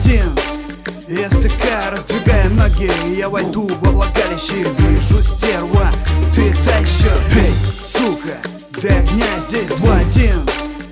2-1. СТК, раздвигая ноги, я войду во влагалище. Вижу стерва, ты та еще. Эй, сука, до огня здесь 2-1.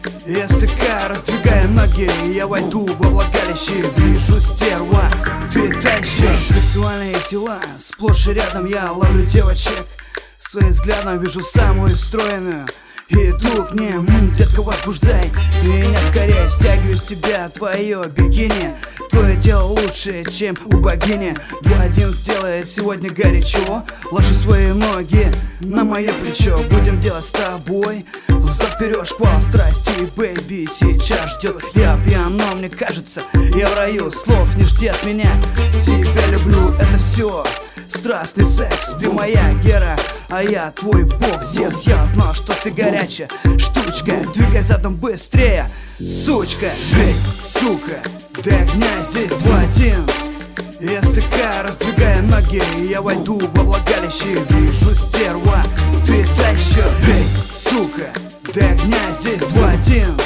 СТК, раздвигая ноги, я войду во влагалище. Вижу стерва, ты та еще. Сексуальные тела, сплошь и рядом я ловлю девочек. Своим взглядом вижу самую стройную. Иду к ним, детка, возбуждай меня скорее. Стягиваю с тебя твое бикини. Твое тело лучше, чем у богини. 2-1 сделает сегодня горячо. Ложи свои ноги на мое плечо. Будем делать с тобой взад-вперед шквал страсти. Бэйби сейчас ждет. Я пьян, но мне кажется, я в раю. Слов не жди от меня. Тебя люблю, это все страстный секс. Ты моя Гера, а я твой бог Зевс. Я знал, что ты горячая штучка. Двигай задом быстрее, сучка. Эй, сука, до огня здесь 2-1. СТК, раздвигая ноги, я войду во влагалище. Вижу стерва, ты та еще. Эй, сука, до огня здесь 2-1.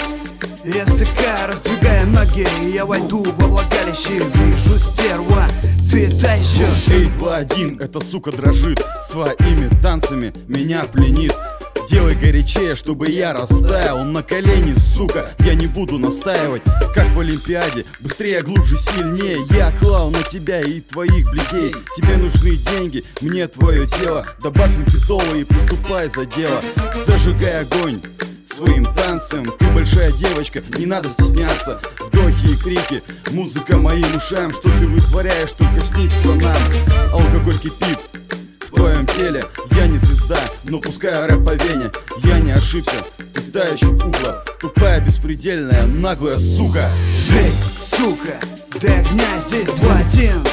СТК, раздвигая ноги, я войду во влагалище. Вижу стерва, ты та еще. Эй, 2-1, эта сука дрожит. Своими танцами меня пленит. Делай горячее, чтобы я растаял. На колени, сука, я не буду настаивать. Как в Олимпиаде, быстрее, глубже, сильнее. Я клал на тебя и твоих бледей. Тебе нужны деньги, мне твое тело. Добавь импетола и приступай за дело. Зажигай огонь своим танцем. Ты большая девочка, не надо стесняться. Вдохи и крики, музыка моим ушам. Что ты вытворяешь, только снится нам. Алкоголь кипит в твоем теле. Я не звезда, но пускай рэп по вене. Я не ошибся, ты та еще кукла. Тупая, беспредельная, наглая сука. Эй, сука, до огня здесь 2-1.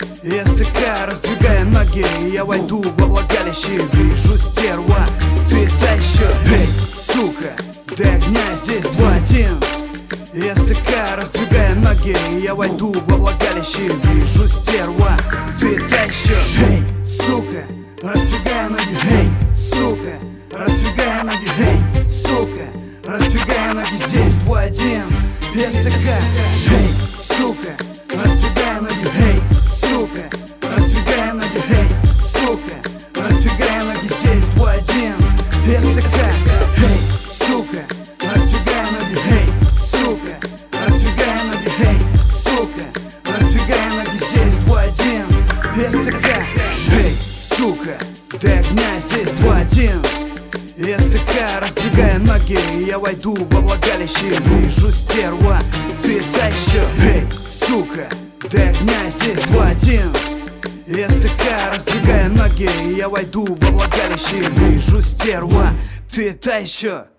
СТК, раздвигая ноги, я войду во влагалище. Вижу стерва, ты та еще. Эй, сука, до огня здесь 2-1. СТК, раздвигая ноги, я войду во влагалище. Вижу стерва, ты та еще. Эй, сука, раздвигая ноги. Эй, сука, раздвигая ноги. Эй, сука, раздвигая ноги, здесь 2-1. СТК, эй, сука, раздвигая ноги. Эй, сука, раздвигая ноги. Эй, сука, раздвигая ноги, здесь 2-1. СТК, эй, сука, раздвигая ноги. Эй, сука, раздвигая ноги. Эй, сука, раздвигая ноги, здесь 2-1. СТК, эй, сука, до огня здесь 2-1. СТК, раздвигая ноги, я войду во влагалище. Вижу стерва, ты та еще. Эй, сука, до огня здесь 2-1. СТК, раздвигая ноги, я войду во влагалище. Вижу стерва, ты та еще.